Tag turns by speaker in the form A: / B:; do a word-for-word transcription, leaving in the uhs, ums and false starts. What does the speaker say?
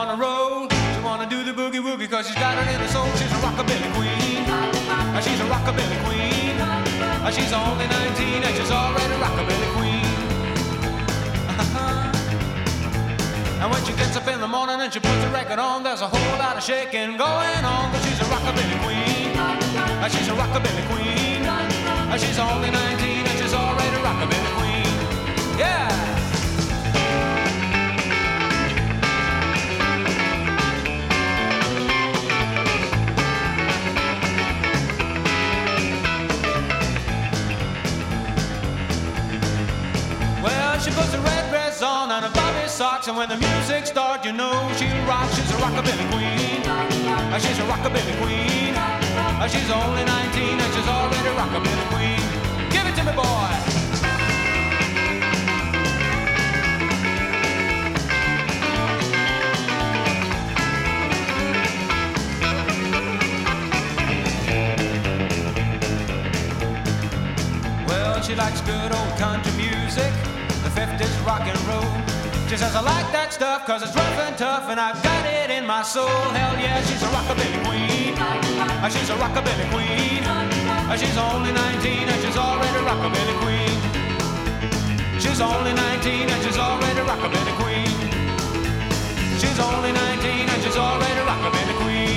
A: wanna roll, she wanna do the boogie woogie, cause she's got it in her soul. She's a rockabilly queen, she's a rockabilly queen. She's only nineteen and she's already a rockabilly queen. And when she gets up in the morning and she puts the record on, there's a whole lot of shaking going on. But she's a rockabilly queen, she's a rockabilly queen. She's only nineteen and she's already a rockabilly queen. Yeah! She puts a red dress on and a bobby socks, and when the music starts, you know she'll rock. She's a rockabilly queen. She's a rockabilly queen. She's only nineteen and she's already a rockabilly queen. Give it to me, boy. Well, she likes good old country music, fifties rock and roll. She says I like that stuff cause it's rough and tough and I've got it in my soul. Hell yeah, she's a rockabilly queen. She's a rockabilly queen. She's only nineteen and she's already a rockabilly queen. She's only nineteen and she's already a rockabilly queen. She's only nineteen and she's already a rockabilly queen.